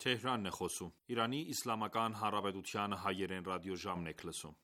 Թեհրանն է խոսում։ Իրանի Իսլամական Հանրապետության հայերեն ռադիոժամն եք լսում։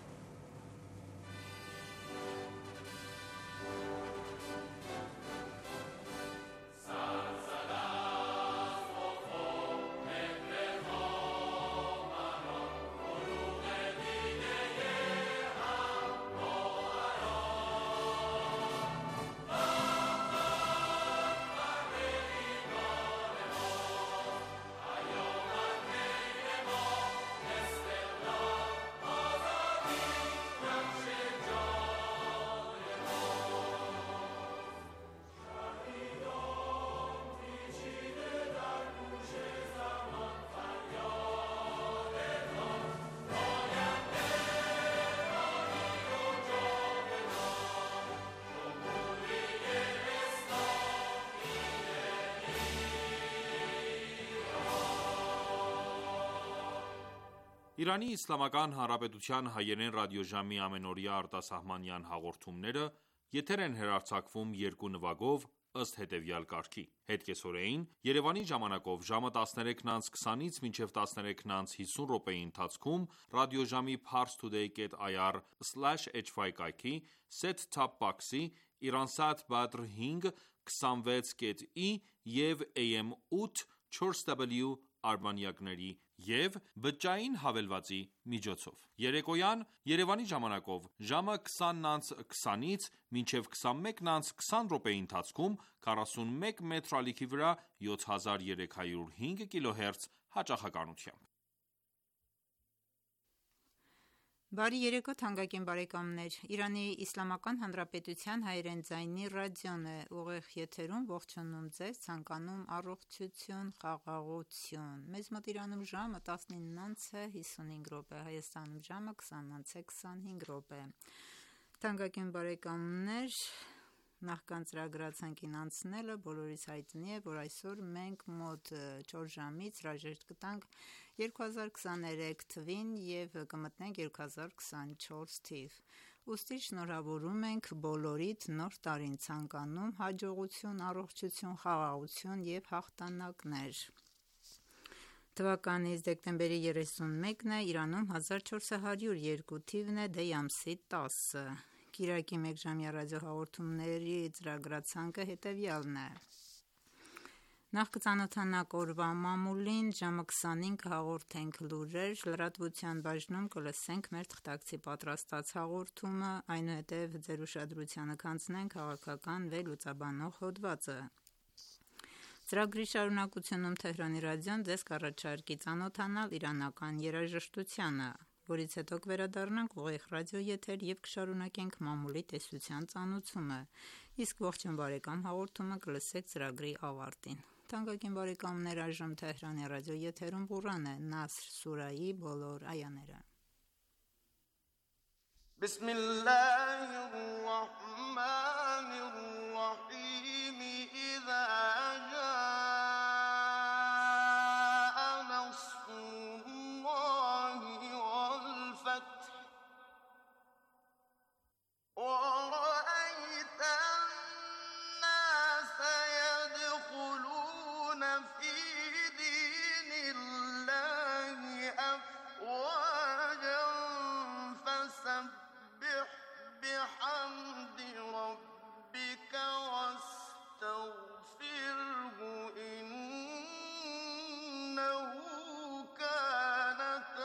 Իրանի Իսլամական Հանրապետության հայերեն ռադիոժամի ամենօրյա արտասահմանյան հաղորդումները եթեր են հեռարձակվում երկու նվագով ըստ հետևյալ կարգի. Հետկեսօրեին Երևանի ժամանակով ժամը 13:20-ից մինչև 13:50 րոպեի ընթացքում ռադիոժամի parstoday.ir/hy կայքի set-top box-ի Iransat Badr 5 26.i և AM 8 4W արբանյակների և բջջային հավելվածի միջոցով։ Երեկոյան Երևանի ժամանակով ժամը 20:20-ից մինչև 21:20 րոպեի ընթացքում 41 մետր ալիքի վրա 7305 կիլոհերց հաճախականությամբ։ Բարի երեկո թանկագին բարեկամներ, Իրանի Իսլամական Հանրապետության հայերեն ձայնի ռադիոն է ուղիղ եթերում ողջունում ձեզ, ցանկանում առողջություն, խաղաղություն։ Մեզ մոտ Իրանում ժամը 19:55 րոպե, Հայաստանում ժամը 20:25 րոպե։ Թանկագին բարեկամներ, նախքան ծրագրացանքին անցնելը բոլորիս հայտնի է, որ այսօր մենք մոտ 4 ժամից հրաժեշտ կտանք 2023 թվին և կմտնենք 2024 թիվ։ Ուստի շնորհավորում ենք բոլորիդ նոր տարին, ցանկանում հաջողություն, առողջություն, խաղաղություն և հաղթանակներ։ Թվականի դեկտեմբերի 31-ն է, Իրանում 1402 թիվն է, դեյ ամսի 10-ը։ Կիրակի մեկժամյա ռադիոհաղորդումների ծրագրացանկը հետևյալն է. Նախ կծանոթանանք օրվա մամուլին, ժամը 20-ին կհաղորդենք լուրեր, լրատվության բաժնում կլսենք մեր թղթակցի պատրաստած հաղորդումը, այնուհետև ձեր ուշադրությանը կանցնենք քաղաքական վերլուծաբանող հոդվածը։ Ծրագրի շարունակությունում Թեհրանի ռադիոն ձեզ կառաջարկի ծանոթանալ իրանական երաժշտությանը, որից հետո կվերադառնանք ուղիղ ռադիոեթեր և կշարունակենք մամուլի տեսության ծանոթումը, իսկ ողջույն բարեկամ հաղորդումը կլսեք ծրագրի ավարտին։ Թանկագին բարեկամներ, այժմ Թեհրանի ռադիոեթերում Ղուրան է, Նասր սուրայի բոլոր այաները։ Բիսմիլլահիռռահմանիռռահիմ Իզա ջա'a նասրուլլահի վալ-ֆաթհ وَرَأَيْتَ النَّاسَ يَدْخُلُونَ فِي دِينِ اللَّهِ أَفْوَاجًا فَسَبِّحْ بِحَمْدِ رَبِّكَ وَاسْتَغْفِرْهُ إِنَّهُ كَانَ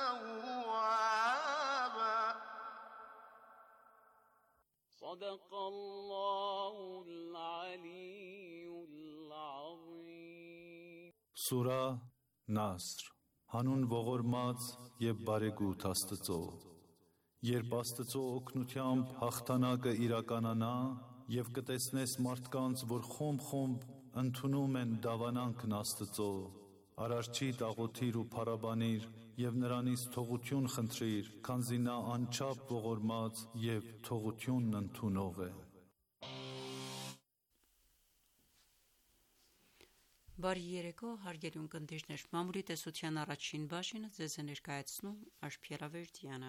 تَوَّابًا صدق الله العلي العظيم Սուրա Նասր Հանուն ողորմած և բարեգութ Աստծո։ Երբ Աստծո օգնությամբ հաղթանակը իրականանա և կտեսնես մարդկանց, որ խումբ-խումբ ընդունում են դավանանքն Աստծո, Արարչիդ աղոթիր ու փառաբանիր և նրանից թողություն խնդրիր, քանզի նա անչափ ողորմած և թողությունն ընդունող է։ Բարի երեկո, հարգելի ունկնդիրներ, մամուլի տեսության առաջին բաժինը ձեզ է ներկայացնում Աշխերավերդյանը։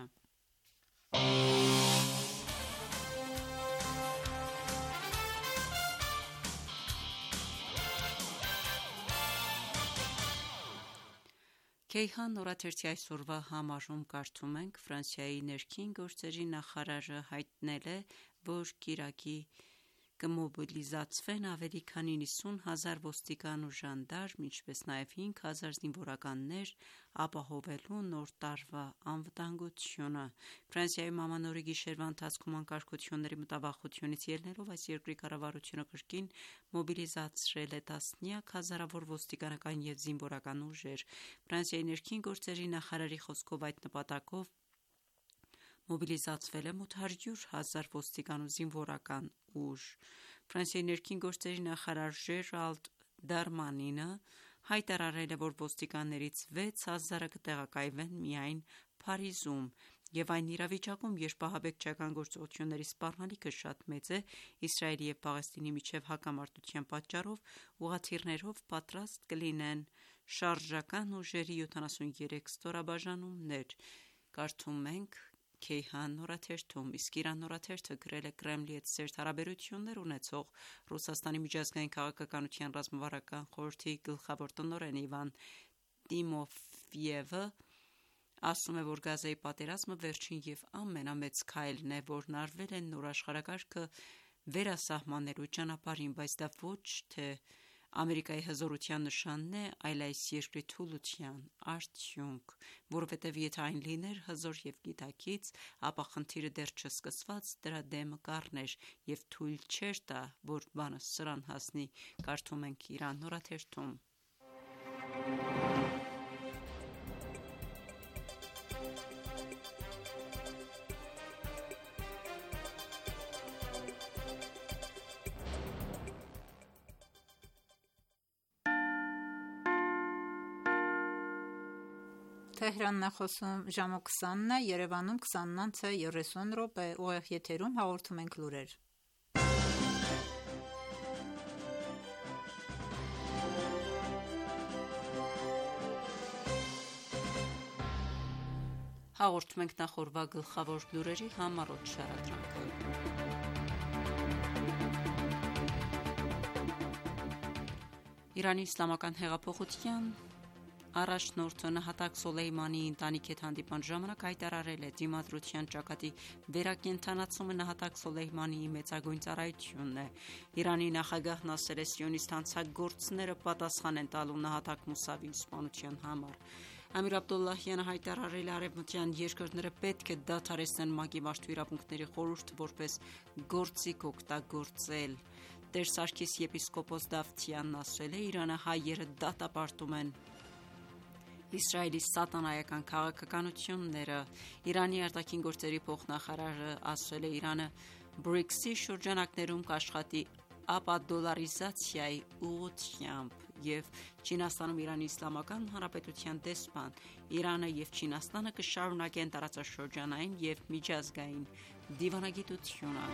Քեյհան նորաթերթի այսօրվա համարում կարդում ենք Ֆրանսիայի ներքին գործերի նախարարը հայտնել է, որ կիրակի կմոբիլիզացվեն ավելի քան 90,000 ոստիկան ու ժանդարմ, ինչպես նաև 5,000 զինվորականներ ապահովելու նոր տարվա անվտանգությունը։ Ֆրանսիայում ամանորի գիշերվա ընթացքում անկարգությունների մտավախությունից ելնելով այս երկրի կառավարությունը կրկին մոբիլիզացրել է տասնյակ հազարավոր ոստիկանական և զինվորական ուժեր։ Ֆրանսիայի ներքին գործերի նախարարի խոսքով այդ նպատակով մոբիլիզացվել է մոտ 100,000 ոստիկան ու զինվորական ուժ։ Ֆրանսիայի ներքին գործերի նախարար Ժերալդ Դարմանինը հայտարարել է, որ ոստիկաններից 6,000-ը կտեղակայվեն միայն Փարիզում և այն իրավիճակում, երբ ահաբեկչական գործողությունների սպառնալիքը շատ մեծ է, Իսրայելի և Պաղեստինի միջև հակամարտության պատճառով ուղղաթիռներով պատրաստ կլինեն շարժական ուժերի 73 ստորաբաժանումներ։ Կարդում ենք Քեյհան նորաթերթում, իսկ Իրան նորաթերթը գրել է Կրեմլի հետ սերտ հարաբերություններ ունեցող Ռուսաստանի միջազգային քաղաքականության ռազմավարական խորհրդի գլխավոր տնօրեն Իվան Տիմոֆիևը ասում է, որ Գազայի պատերազմը վերջին և ամենամեծ քայլն է, որն արվել է նոր աշխարհակարգը վերասահմանելու ճանապարհին, բայց դա ոչ թե Ամերիկայի հզորության նշանն է, այլ այս երկրի թուլության արդյունք, որովհետև եթե այն լիներ հզոր և գիտակից, ապա խնդիրը դեռ չսկսված դրա դեմը կառներ և թույլ չէր տա, որ բանը սրան հասնի։ Կարդում ենք Իրան նորաթերթում։ Թեհրանն է խոսում ժամը 20-ն է, Երևանում 20:30 ուղիղ եթերում հաղորդում ենք լուրեր։ Հաղորդում ենք նախորդ գլխավոր լուրերի համառոտ շարադրանքը։ Իրանի իսլամական հեղափոխության առաջնորդը Նահատակ Սոլեյմանիի ընտանիքի հետ հանդիպման ժամանակ հայտարարել է, դիմադրության ճակատի վերակենդանացումը Նահատակ Սոլեյմանիի մեծագույն ծառայությունն է։ Իրանի նախագահն ասել է, սիոնիստ հանցագործները պատասխան են տալու Նահատակ Մուսավի սպանության համար։ Ամիր Աբդոլլահյանը հայտարարել է, արևմտյան երկրները պետք է դադարեցնեն ՄԱԿ-ի մարդու իրավունքների խորհուրդը որպես գործիք օգտագործել։ Տեր Սարգիս եպիսկոպոս Դավթյանն ասել է, Իրանը հայերը դատապարտում են Իսրայելի սատանայական քաղաքականությունները։ Իրանի արտաքին գործերի փոխնախարարը ասել է, Իրանը BRICS-ի շրջանակներում կաշխատի ապադոլարիզացիայի ուղղությամբ և Չինաստանում Իրանի Իսլամական Հանրապետության դեսպան Իրանը և Չինաստանը կշարունակեն տարածաշրջանային և միջազգային դիվանագիտությունը։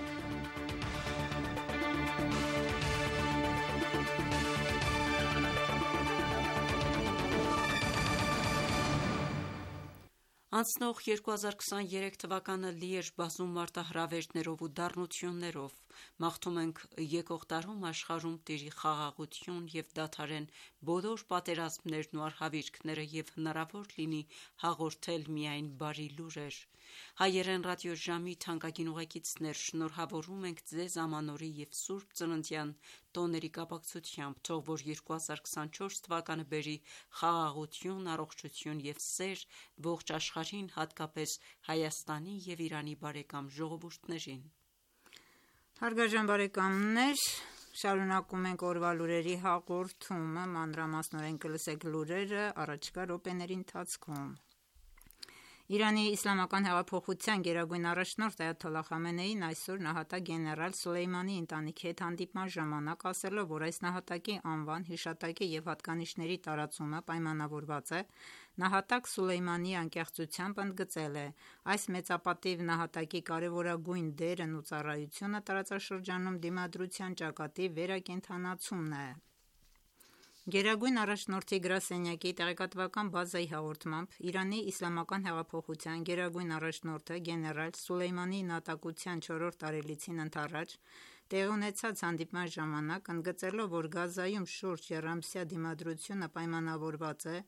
Անցնող 2023 թվականը լի էր բազում մարտահրավերներով ու դառնություններով։ Մաղթում ենք եկող տարում աշխարհում տիրի խաղաղություն և դադարեն բոլոր պատերազմներն ու արհավիրքները և հնարավոր լինի հաղորդել միայն բարի լուրեր։ Հայերեն ռադիոժամի թանկագին ուղեկիցներ, շնորհավորում ենք ձեզ ամանորի և Սուրբ Ծննդյան տոների կապակցությամբ, թող որ 2024 թվականը բերի խաղաղություն, առողջություն և սեր ողջ աշխարհին, հատկապես Հայաստանի և Իրանի բարեկամ ժողովուրդներին։ Հարգարժան բարեկամներ, շարունակում ենք օրվա լուրերի հաղորդումը, մանրամասնորեն կլսեք լուրերը առաջիկա րոպեների ընթացքում։ Իրանի իսլամական հեղափոխության գերագույն առաջնորդ Այաթոլլահ Խամենեին այսօր նահատակ գեներալ Սոլեյմանիի ընտանիքի հետ հանդիպման ժամանակ ասելով, որ այս նահատակի անվան, հիշատակի և հատկանիշների տարածումը պայմանավորված է նահատակ Սոլեյմանիի անկեղծությամբ, ընդգծել է. այս մեծապատիվ նահատակի կարևորագույն դերն ու ծառայությունը տարածաշրջանում դիմադրության ճակատի վերակենդանացումն է։ Գերագույն առաջնորդի գրասենյակի տեղեկատվական բազայի հաղորդմամբ Իրանի իսլամական հեղափոխության գերագույն առաջնորդը գեներալ Սոլեյմանիի նահատակության 4-րդ տարելիցին ընդառաջ տեղի ունեցած հանդիպման ժամանակ, ընդգծելով, որ Գազայում շուրջ եռամսյա դիմադրությունը պայմանավորված է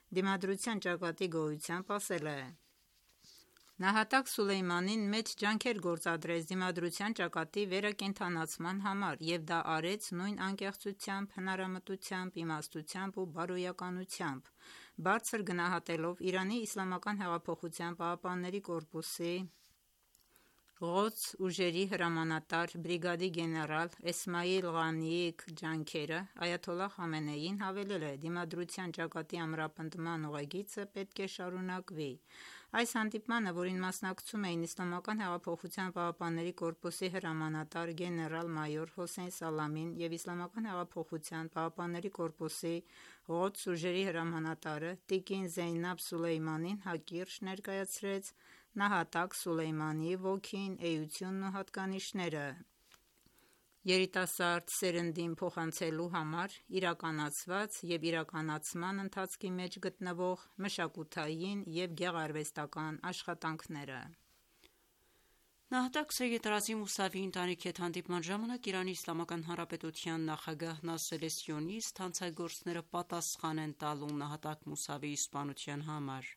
Դիմադրության ճակատի գոյությամբ ասել է. Նահատակ Սուլեյմանին մեծ ջանքեր գործադրեց դիմադրության ճակատի վերակենդանացման համար և դա արեց նույն անկեղծությամբ, հնարամտությամբ, իմաստությամբ ու բարոյականությամբ, բարձր գնահատելով Իրանի իսլամական հեղափոխության պահապանների կորպուսի Ղոդս ուժերի հրամանատար բրիգադի գեներալ Էսմայիլ Ղանիի ջանքերը, այաթոլլահ Խամենեին հավելել է. «Դիմադրության ճակատի ամրապնդման ուղեգիծը պետք է շարունակվի»։ Այս հանդիպմանը, որին մասնակցում էին Իսլամական հեղափոխության պահապանների կորպուսի հրամանատար գեներալ-մայոր Հոսեյն Սալամին և Իսլամական հեղափոխության պահապանների կորպուսի Ղոդս ուժերի հրամանատարը տիկին Զեյնաբ Սուլեյմանին հակիրճ ներկայացրեց նահատակ Սուլեյմանիի ոգին, էությունն ու հատկանիշները երիտասարդ սերնդին փոխանցելու համար իրականացված և իրականացման ընթացքի մեջ գտնվող մշակութային և գեղարվեստական աշխատանքները։ Նահատակ Սեյեդ Ռազի Մուսավիի ընտանիքի հետ հանդիպման ժամանակ Իրանի Իսլամական Հանրապետության նախագահն ասել է սիոնիստ հանցագործները պատասխան են տալու նահատակ Մուսավիի սպանության համար։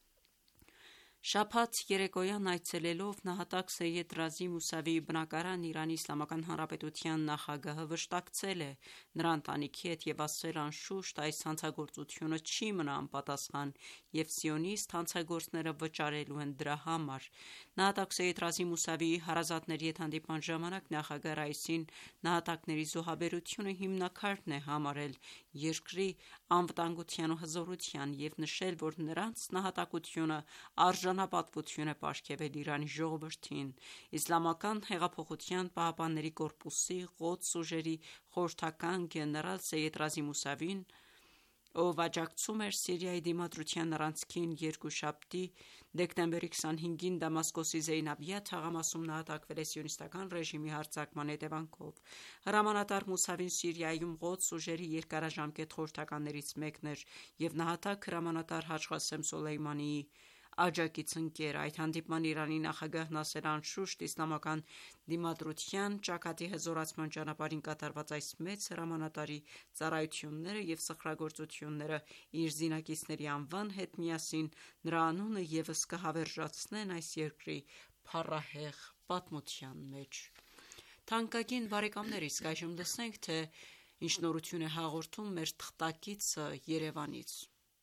Շաբաթ երեկոյան այցելելով նահատակ Սեյեդ Ռազի Մուսավիի բնակարան Իրանի Իսլամական Հանրապետության նախագահը վշտակցել է նրա ընտանիքի հետ և ասել անշուշտ այս հանցագործությունը չի մնա անպատասխան և սիոնիստ հանցագործները վճարելու են դրա համար։ Նահատակ Սեյեդ Ռազի Մուսավիի հարազատների հետ հանդիպման ժամանակ նախագահ Ռայիսին նահատակների զոհաբերությունը հիմնաքարն է համարել երկրի անվտանգության ու հզորության և նշել, որ նրանց նահատակությունը արժանապատվություն է պարգևել Իրանի ժողովրդին։ Իսլամական հեղափոխության պահապանների կորպուսի Ղոդս ուժերի խորհրդական գեներալ Սեյեդ Ռազի Մուսավին, ով աջակցում էր Սիրիայի դիմադրության առանցքին, երկուշաբթի դեկտեմբերի 25-ին Դամասկոսի Զեյնաբիա թաղամասում նահատակվել է սիոնիստական ռեժիմի հարձակման հետևանքով։ Հրամանատար Մուսավին Սիրիայում Ղոդս ուժերի երկարաժամկետ խորհրդականներից մեկն էր և նահատակ հրամանատար Հաջ Ղասեմ Սոլեյմանիի աջակից ընկեր։ Այդ հանդիպման Իրանի նախագահն ասել անշուշտ իսլամական դիմադրության ճակատի հզորացման ճանապարհին կատարված այս մեծ հրամանատարի ծառայությունները և սխրագործությունները իր զինակիցների անվան հետ միասին նրա անունը ևս կհավերժացնեն այս երկրի փառահեղ պատմության մեջ։ Թանկագին բարեկամներ, իսկ այժմ լսենք, թե ինչ նորություն է հաղորդում մեր թղթակիցը Երևանից։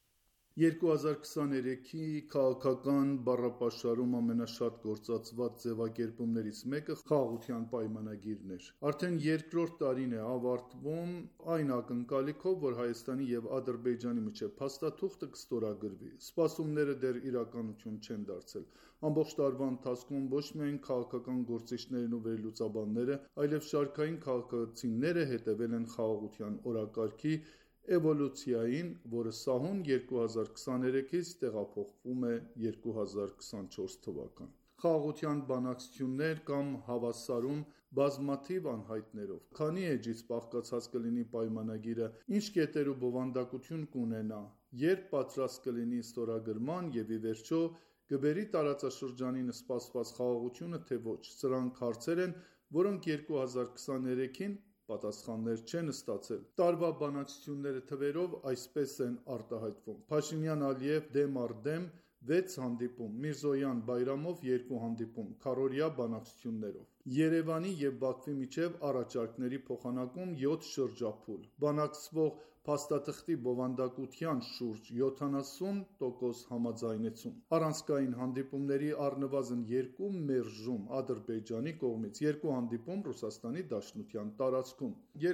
2023-ի քաղաքական բառապաշարում ամենաշատ գործածված ձևակերպումներից մեկը խաղաղության պայմանագիրն էր։ Արդեն երկրորդ տարին է ավարտվում այն ակնկալիքով, որ Հայաստանի եւ Ադրբեջանի միջև փաստաթուղթը կստորագրվի։ Սպասումները դեռ իրականություն չեն դարձել։ Ամբողջ տարվա ընթացքում ոչ միայն քաղաքական գործիչներն ու վերլուծաբանները, այլև շարքային քաղաքացիները հետևել են խաղաղության օրակարգի էվոլյուցիային, որը սահուն 2023-ից տեղափոխվում է 2024 թվական։ Խաղաղության բանակցություններ կամ հավասարում բազմաթիվ անհայտներով։ Քանի էջից բաղկացած կլինի պայմանագիրը, ինչ կետեր ու բովանդակություն կունենա, երբ պատրաստ կլինի ստորագրման և ի վերջո կբերի տարածաշրջանին սպասված խաղաղությունը, թե ոչ։ Սրանք հարցեր են, որոնք 2023-ին պատասխաններ չեն ստացել։ Տարվա բանակցությունները թվերով այսպես են արտահայտվում. Փաշինյան-Ալիև դեմ առ դեմ 6 հանդիպում, Միրզոյան-Բայրամով 2 հանդիպում, քառօրյա բանակցություններով։ Երևանի և Բաքվի միջև առաջարկների փոխանակում 7 շրջափուլ, բանակցվող փաստաթղթի բովանդակության շուրջ 70% համաձայնեցում, առանցքային հանդիպումների առնվազն 2 մերժում Ադրբեջանի կողմից, 2 հանդիպում Ռուսաստանի Դաշնության տարածքում։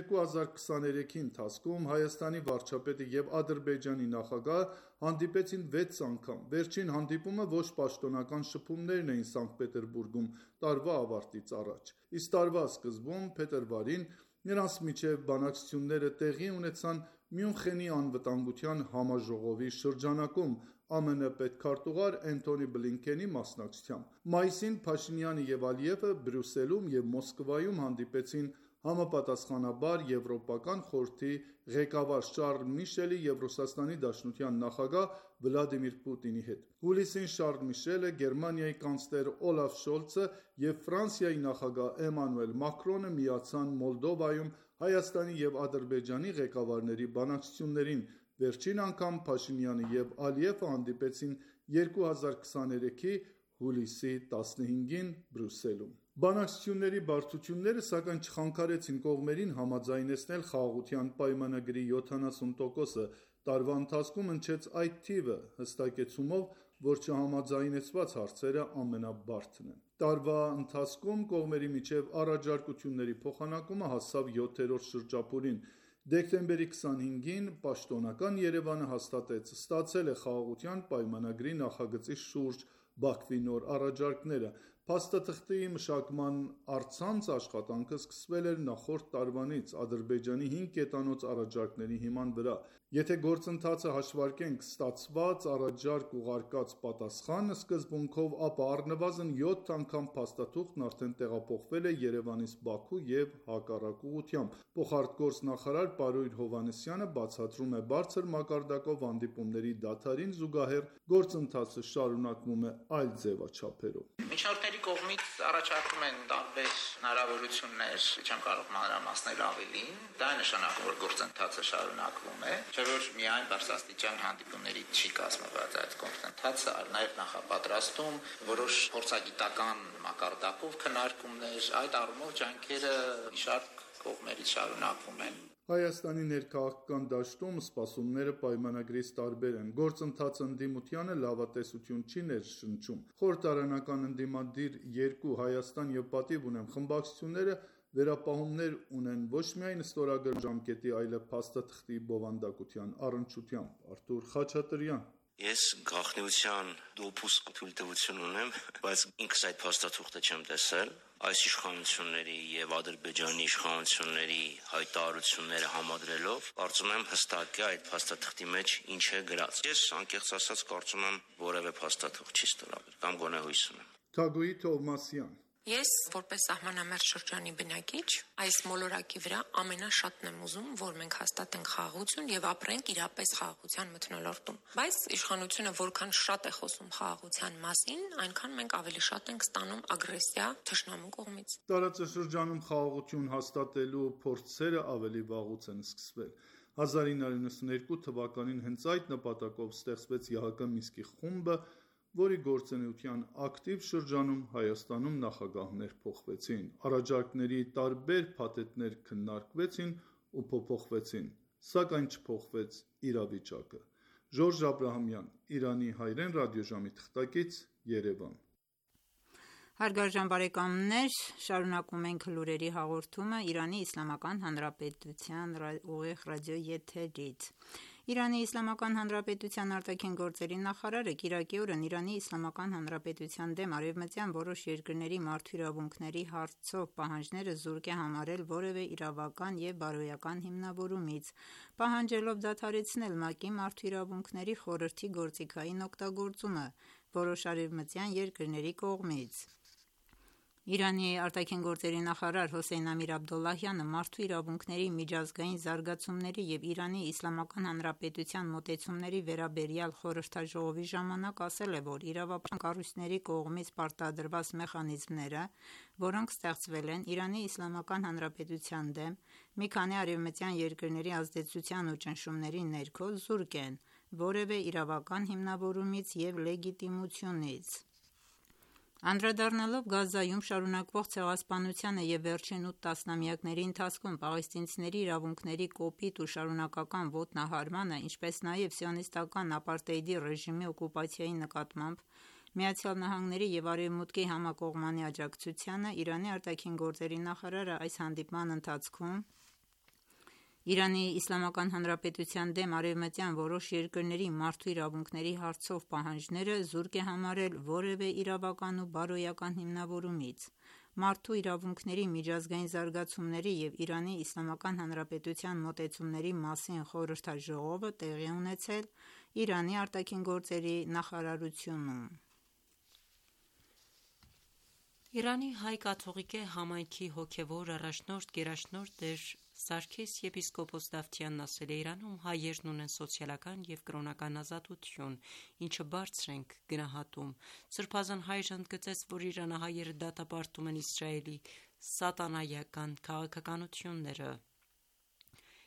2023-ի ընթացքում Հայաստանի վարչապետը և Ադրբեջանի նախագահը հանդիպեցին 6 անգամ։ Վերջին հանդիպումը ոչ պաշտոնական շփումներն էին Սանկտ Պետերբուրգում տարվա ավարտից առաջ։ Իսկ տարվա սկզբում, փետրվարին, նրանց միջև բանակցությունները տեղի ունեցան Մյունխենի անվտանգության համաժողովի շրջանակում ԱՄՆ պետքարտուղար Էնթոնի Բլինքենի մասնակցությամբ։ Մայիսին Փաշինյանը և Ալիևը Բրյուսելում և Մոսկվայում հանդիպեցին համապատասխանաբար Եվրոպական խորհրդի ղեկավար Շարլ Միշելի և Ռուսաստանի Դաշնության նախագահ Վլադիմիր Պուտինի հետ։ Հուլիսին Շարլ Միշելը, Գերմանիայի կանցլեր Օլաֆ Շոլցը և Ֆրանսիայի նախագահ Էմանուել Մակրոնը միացան Մոլդովայում Հայաստանի և Ադրբեջանի ղեկավարների բանակցություններին։ Վերջին անգամ Փաշինյանը եւ Ալիևը հանդիպեցին 2023-ի հուլիսի 15-ին Բրյուսելում։ Բանակցությունների բարդությունները սակայն չխանգարեցին կողմերին համաձայնեցնել խաղաղության պայմանագրի 70%-ը, տարվա ընթացքում հնչեց այդ թիվը, հստակեցումով, որ չհամաձայնեցված հարցերը ամենաբարդն են։ Տարվա ընթացքում կողմերի միջև առաջարկությունների փոխանակումը հասավ 7-րդ շրջափուլին։ Դեկտեմբերի 25-ին պաշտոնական Երևանը հաստատեց ստացել է խաղաղության պայմանագրի նախագծի շուրջ Բաքվի նոր առաջարկները։ Փաստաթղթի մշակման առցանց աշխատանքը սկսվել էր նախորդ տարվանից Ադրբեջանի 5 կետանոց առաջարկների հիման վրա։ Եթե գործընթացը հաշվարկենք ստացված առաջարկ ուղարկած պատասխանը սկզբունքով, ապա առնվազն 7 անգամ փաստաթուղթն արդեն տեղափոխվել է Երևանից Բաքու եւ հակառակ ուղղությամբ։ Փոխարտգործնախարար Պարույր Հովհաննիսյանը բացատրում է բարձր մակարդակով հանդիպումների դադարին զուգահեռ գործընթացը շարունակվում է այլ ձևաչափերով։ Միջնորդների կողմից առաջարկում են տարբեր հնարավորություններ, չեմ կարող մանրամասնել ավելին, դա է նշանակում, որ գործընթացը շարունակվում է, չէ՞ որ միայն բարձրաստիճան հանդիպումների չի կազմված այդ գործընթացը, այլ նաև նախապատրաստում որոշ փորձագիտական մակարդակով քննարկումներ, այդ առումով ջանքերը շարք կողմերից շարունակվում են։ Հայաստանի ներքաղաքական դաշտում սպասումները պայմանագրից տարբեր են։ Գործընթացը ընդդիմությանը լավատեսություն չի ներշնչում։ Խորհրդարանական ընդդիմադիր 2 Հայաստան եւ Պատիվ ունեմ խմբակցությունները վերապահումներ ունեն ոչ միայն ստորագրման ժամկետի, այլև փաստաթղթի բովանդակության առնչությամբ։ Արթուր Խաչատրյան։ Ես գաղտնիության դոփուսկ թույլտվություն ունեմ, բայց ինքս այդ փաստաթուղթը չեմ տեսել։ Այս իշխանությունների եւ Ադրբեջանի իշխանությունների հայտարարությունները համադրելով, կարծում եմ հստակ է այդ փաստաթղթի մեջ ինչ է գրած։ Ես անկեղծ ասած կարծում եմ որևէ փաստաթուղթ չի ստորագրել, կամ գոնե հույս ունեմ։ Թագուհի Թովմասյան։ Ես, որպես սահմանամերձ շրջանի բնակիչ, այս մոլորակի վրա ամենաշատն եմ ուզում, որ մենք հաստատենք խաղաղություն եւ ապրենք իրապես խաղաղության մթնոլորտում։ Բայց իշխանությունը որքան շատ է խոսում խաղաղության մասին, այնքան մենք ավելի շատ ենք ստանում ագրեսիա թշնամու կողմից։ Տարածաշրջանում խաղաղություն հաստատելու փորձերը ավելի վաղուց են սկսվել։ 1992 թվականին հենց այդ նպատակով ստեղծվեց ԵՀԿ Մինսկի խումբը, որի գործունեության ակտիվ շրջանում Հայաստանում նախագահներ փոխվեցին, առաջարկների տարբեր փաթեթներ քննարկվեցին ու փոփոխվեցին, սակայն չփոխվեց իրավիճակը։ Ժորժ Աբրահամյան, Իրանի հայրեն ռադիոժամի թղթակից, Երևան։ Հարգարժան բարեկամներ, շարունակում ենք լուրերի հաղորդումը Իրանի Իսլամական Հանրապետության ուղիղ ռադիո եթերից։ Իրանի Իսլամական Հանրապետության արտաքին գործերի նախարարը կիրակի օրն Իրանի Իսլամական Հանրապետության դեմ արևմտյան որոշ երկրների մարդու իրավունքների հարցով պահանջները զուրկ է համարել որևէ իրավական եւ բարոյական հիմնավորումից, պահանջելով դադարեցնել ՄԱԿ-ի մարդու իրավունքների խորհրդի գործիքային օգտագործումը որոշ արևմտյան երկրների կողմից։ Իրանի արտաքին գործերի նախարար Հոսեյն Ամիր Աբդոլլահյանը մարդու իրավունքների միջազգային զարգացումների եւ Իրանի Իսլամական Հանրապետության մոտեցումների վերաբերյալ խորհրդաժողովի ժամանակ ասել է, որ իրավապաշտպան կառույցների կողմից պարտադրված մեխանիզմները, որոնք ստեղծվել են Իրանի Իսլամական Հանրապետության դեմ մի քանի արևմտյան երկրների ազդեցության ու ճնշումների ներքո զուրկ են որևէ իրավական հիմնավորումից եւ լեգիտիմությունից։ Անդրադառնալով Գազայում շարունակվող ցեղասպանությանը եւ վերջին 8 տասնամյակների ընթացքում պաղեստինցիների իրավունքների կոպիտ ու շարունակական ոտնահարմանը, ինչպես նաեւ սիոնիստական ապարտեիդի ռեժիմի օկուպացիայի նկատմամբ ԱՄՆ-ի եւ Արևմուտքի համակողմանի աջակցությանը Իրանի արտաքին գործերի նախարարը այս հանդիպման ընթացքում Իրանի Իսլամական Հանրապետության դեմ արևմտյան որոշ երկրների մարդու իրավունքների հարցով պահանջները զուրկ է համարել որևէ իրավական ու բարոյական հիմնավորումից։ Մարդու իրավունքների միջազգային զարգացումների եւ Իրանի Իսլամական Հանրապետության մոտեցումների մասին խորհրդաժողովը տեղի ունեցել Իրանի արտաքին գործերի նախարարությունում։ Իրանի հայ կաթողիկե համայնքի հոգևոր առաջնորդ գերաշնորհ Տեր Սարգիս եպիսկոպոս Դավթյանն ասել է Իրանում հայերն ունեն սոցիալական եւ կրոնական ազատություն, ինչը բարձր ենք գնահատում։ Սրբազան հայրն ընդգծեց, որ իրանահայերը դատապարտում են Իսրայելի սատանայական քաղաքականությունները։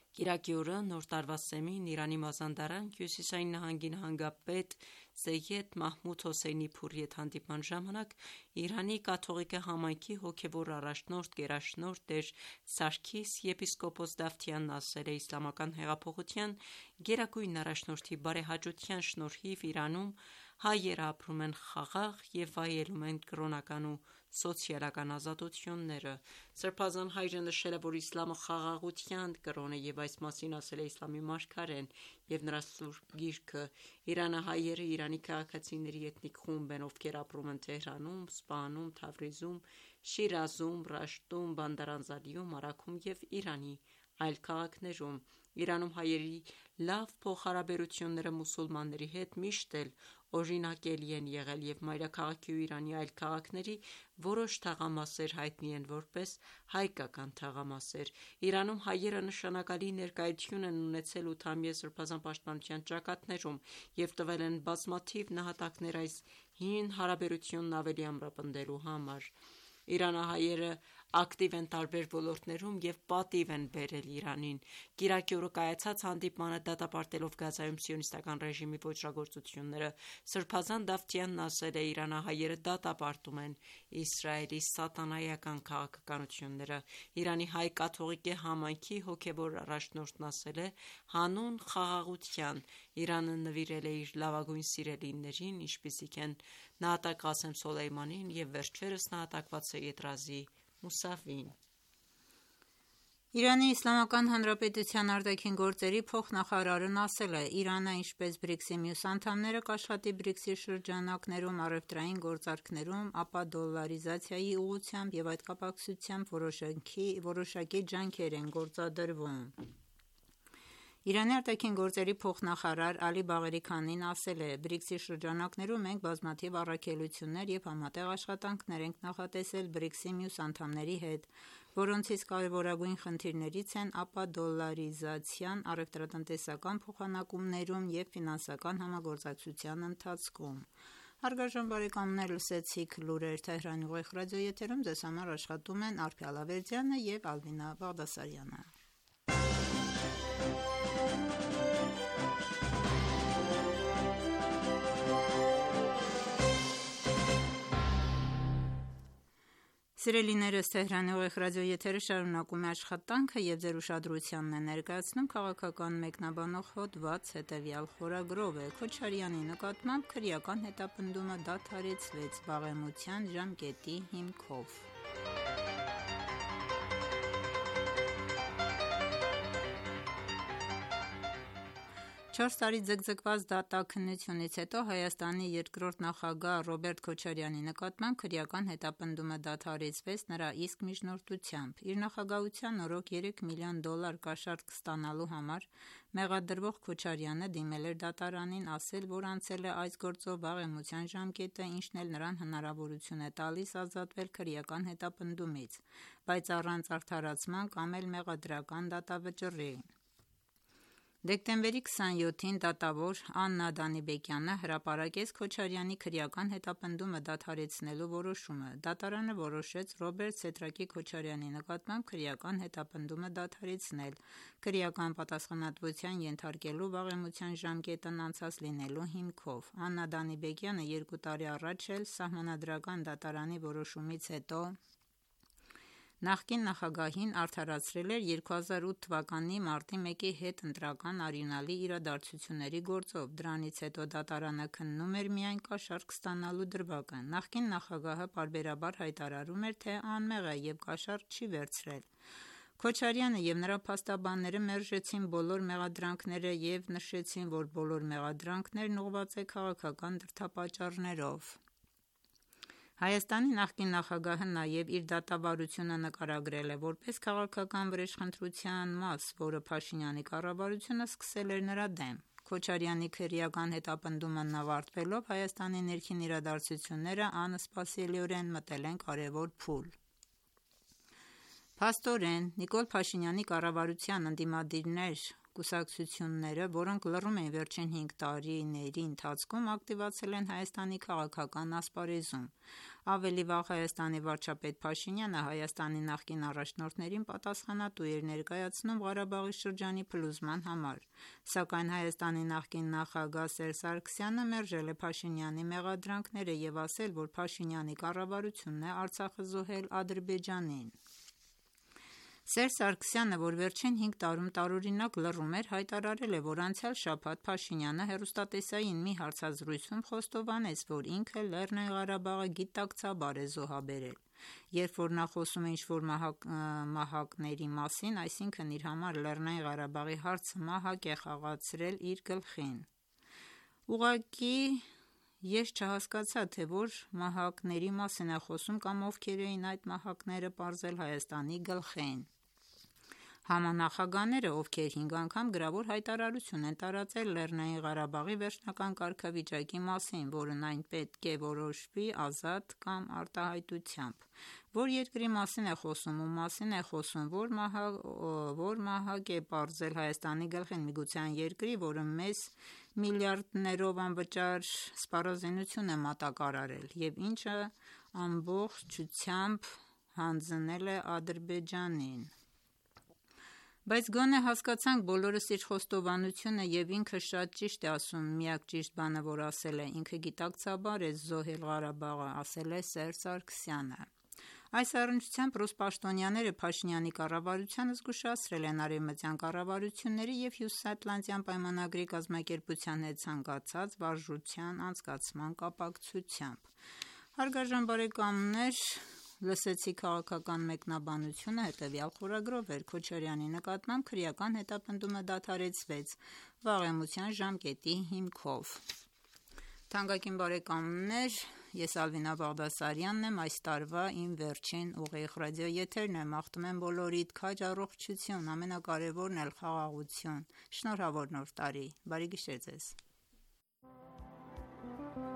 Կիրակի օրը Նոր տարվա սեմին Իրանի Մազանդարան Հյուսիսային նահանգի նահանգապետ Սեյեդ Մահմուդ Հոսեյնի Փուրիետ հանդիպման ժամանակ Իրանի կաթողիկե համայնքի հոգևոր առաջնորդ գերաշնորհ Տեր Սարգիս եպիսկոպոս Դավթյանն ասել է իսլամական հեղափոխության գերագույն առաջնորդի բարեհաճության շնորհիվ Իրանում հայերը ապրում են խաղաղ և վայելում են կրոնական ու սոցիալական ազատությունները։ Սրբազան հայրը նշել է, որ իսլամը խաղաղության կրոն է և այս մասին ասել է իսլամի մարգարեն և նրա սուրբ գիրքը։ Իրանը հայերը Իրանի քաղաքացիների էթնիկ խումբ են, ովքեր ապրում են Թեհրանում, Սպահանում, Թավրիզում, Շիրազում, Ռաշտում, Բանդարանզալիում, Արաքում և Իրանի այլ քաղաքներում։ Իրանում հայերի լավ փոխհարաբերությունները մուսուլմանների հետ միշտ էլ օրինակելի են եղել և մայրաքաղաքի ու Իրանի այլ քաղաքների որոշ թաղամասեր հայտնի են որպես հայկական թաղամասեր։ Իրանում հայերը նշանակալի ներկայություն են ունեցել 8-ամյա սրբազան պաշտպանության ճակատներում և տվել են բազմաթիվ նահատակներ այս հին հարաբերությունն ավելի ամրապնդելու համար։ Իրանահայերը ակտիվ են տարբեր ոլորտներում և պատիվ են բերել Իրանին։ Կիրակի օրը կայացած հանդիպմանը դատապարտելով Գազայում սիոնիստական ռեժիմի ոճրագործությունները Սրբազան Դավթյանն ասել է իրանահայերը դատապարտում են Իսրայելի սատանայական քաղաքականությունները։ Իրանի հայ կաթողիկե համայնքի հոգևոր առաջնորդն ասել է հանուն խաղաղության Իրանը նվիրել է իր լավագույն սիրելիներին, ինչպիսիք են նահատակ Ղասեմ Սոլեյմանին և վերջերս նահատակված Սեյեդ Ռազի Մուսավին։ Իրանի Իսլամական Հանրապետության արտաքին գործերի փոխնախարարն ասել է. «Իրանը, ինչպես BRICS-ի մյուս անդամները, կաշխատի BRICS-ի շրջանակներում առևտրային գործարքներում, ապա դոլարիզացիայի ուղղությամբ և այդ կապակցությամբ որոշակի ջանքեր են գործադրվում»։ Իրանի արտաքին գործերի փոխնախարար Ալի Բաղերի Քանին ասել է. «BRICS-ի շրջանակներում մենք բազմաթիվ առաքելություններ և համատեղ աշխատանքներ ենք նախատեսել BRICS-ի մյուս անդամների հետ, որոնցից կարևորագույն խնդիրներից են ապա դոլարիզացիան առևտրատնտեսական փոխանակումներում և ֆինանսական համագործակցության ընթացքում»։ Հարգարժան բարեկամներ, լսեցիք լուրեր Թեհրանի ուղիղ ռադիոեթերում, ձեզ համար աշխատում են Արփիա Լավերդյանը և Ալվինա Բաղդասարյանը։ Սիրելիներս, Թեհրանի ուղիղ ռադիոեթերը շարունակում է աշխատանքը և ձեր ուշադրությանն է ներկայացնում քաղաքական մեկնաբանող հոդված հետևյալ խորագրով է. Քոչարյանի նկատմամբ քրեական հետապնդումը դադարեցվեց վաղեմության ժամկետի հիմքով։ 4 տարի ձգձգված դատաքննությունից հետո Հայաստանի երկրորդ նախագահ Ռոբերտ Քոչարյանի նկատմամբ քրեական հետապնդումը դադարեցվեց նրա իսկ միջնորդությամբ։ Իր նախագահության օրոք $3 միլիոն կաշառք ստանալու համար մեղադրվող Քոչարյանը դիմել էր դատարանին, ասել, որ անցել է այս գործով վաղեմության ժամկետը, ինչն էլ նրան հնարավորություն է տալիս ազատվել քրեական հետապնդումից, բայց առանց արդարացման կամ էլ մեղադրական դատավճռի։ Դեկտեմբերի 27-ին դատավոր Աննա Դանիբեկյանը հրապարակեց Քոչարյանի քրեական հետապնդումը դադարեցնելու որոշումը։ Դատարանը որոշեց Ռոբերտ Սեդրակի Քոչարյանի նկատմամբ քրեական հետապնդումը դադարեցնել, քրեական պատասխանատվության ենթարկելու վաղեմության ժամկետն անցած լինելու հիմքով։ Աննա Դանիբեկյանը 2 տարի առաջ էլ Սահմանադրական դատարանի որոշումից հետո նախկին նախագահին արդարացրել էր 2008 թվականի մարտի 1-ի հետընտրական արյունալի իրադարձությունների գործով։ Դրանից հետո դատարանը քննում էր միայն կաշառք ստանալու դրվագը։ Նախկին նախագահը պարբերաբար հայտարարում էր, թե անմեղ է և կաշառք չի վերցրել։ Քոչարյանը և նրա փաստաբանները մերժեցին բոլոր մեղադրանքները և նշեցին, որ բոլոր մեղադրանքներն ուղղված է քաղաքական դրդապատճառներով։ Հայաստանի նախկին նախագահը նաև իր դատավարությունը նկարագրել է որպես քաղաքական վրեժխնդրության մաս, որը Փաշինյանի կառավարությունը սկսել էր նրա դեմ։ Քոչարյանի քրեական հետապնդումն ավարտվելով Հայաստանի ներքին իրադարձությունները անսպասելիորեն մտել են կարևոր փուլ։ Փաստորեն, Նիկոլ Փաշինյանի կառավարության ընդդիմադիրներ կուսակցությունները, որոնք լռում են վերջին 5 տարիների ընթացքում, ակտիվացել են Հայաստանի քաղաքական ասպարեզում։ Ավելի վաղ Հայաստանի վարչապետ Փաշինյանը Հայաստանի նախկին առաջնորդներին պատասխանատու էր ներկայացնում Ղարաբաղի շրջանի փլուզման համար, սակայն Հայաստանի նախկին նախագահ Սերժ Սարգսյանը մերժել է Փաշինյանի մեղադրանքները և ասել, որ Փաշինյանի կառավարությունն է Արցախը զոհել Ադրբեջանին։ Սերժ Սարգսյանը, որ վերջին 5 տարում տարօրինակ լռում էր, հայտարարել է, որ անցյալ շաբաթ Փաշինյանը հեռուստատեսային մի հարցազրույցում խոստովանեց, որ ինքը Լեռնային Ղարաբաղը գիտակցաբար է զոհաբերել։ Երբ որ նա խոսում է ինչ-որ մահակների մասին, այսինքն իր համար Լեռնային Ղարաբաղի հարցը մահակ է խաղացրել իր գլխին։ Ուղղակի ես չհասկացա, թե որ մահակների մասին է խոսում կամ ովքեր էին այդ մահակները պարզել Հայաստանի գլխին։ Համանախագահները, ովքեր 5 անգամ գրավոր հայտարարություն են տարածել Լեռնային Ղարաբաղի վերջնական կարգավիճակի մասին, որն այն պետք է որոշվի ազատ կամ արտահայտությամբ, որ երկրի մասին է խոսում ու մասին է խոսում, որ մահակ է պարզել Հայաստանի գլխին, միգուցե այն երկրի, որը մեզ միլիարդներով անվճար սպառազինություն է մատակարարել և ինչը ամբողջությամբ հանձնել է Ադրբեջանին։ Բայց գոնե հասկացանք բոլորս իր խոստովանությունը և ինքը շատ ճիշտ է ասում, միակ ճիշտ բանը, որ ասել է, ինքը գիտակցաբար է զոհել Ղարաբաղը, ասել է Սերժ Սարգսյանը։ Այս առնչությամբ ռուս պաշտոնյաները Փաշինյանի կառավարությանը զգուշացրել են արևմտյան կառավարությունների և Հյուսիսատլանտյան պայմանագրի կազմակերպության հետ ցանկացած վարժության անցկացման կապակցությամբ։ Հարգարժան բարեկամներ, լսեցի քաղաքական մեկնաբանությունը, հետևյալ խորագրով էր Քոչարյանի նկատմամբ քրեական հետապնդումը դադարեցվեց վաղեմության ժամկետի հիմքով։ Թանկագին բարեկամներ, ես Ալվինա Բաղդասարյանն եմ, այս տարվա իմ վերջին ուղիղ ռադիոեթերն է, մաղթում եմ բոլորիդ քաջ առողջություն, ամենակարևորն էլ խաղաղություն, շնորհավոր նոր տարի, բարի գիշեր ձեզ։